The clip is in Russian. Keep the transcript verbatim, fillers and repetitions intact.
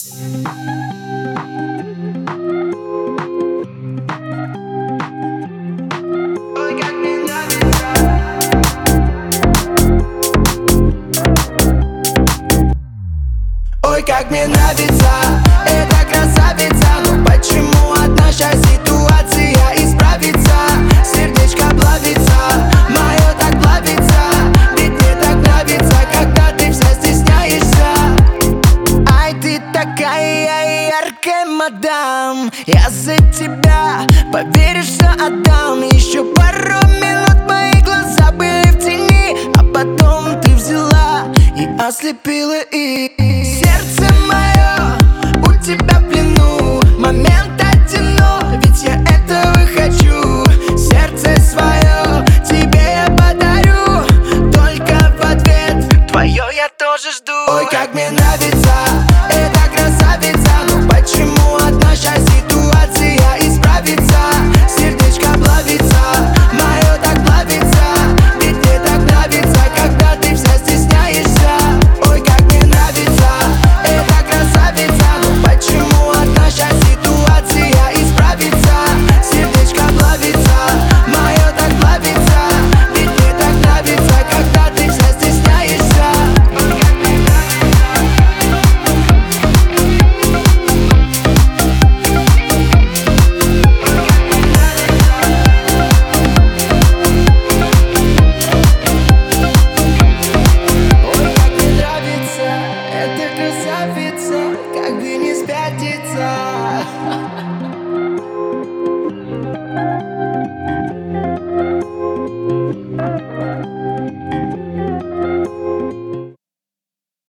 Ой, как мне нравится эта красавица. Ну почему от нашей ситуации исправиться? Сердечко плавится, мое так плавится. Ведь мне так нравится, когда ты вся стесняешься. Ай, ты такая яркая, мадам. Я за тебя, поверишь, все отдам. Еще пару минут мои глаза были в тени, а потом ты взяла и ослепила их. Сердце мое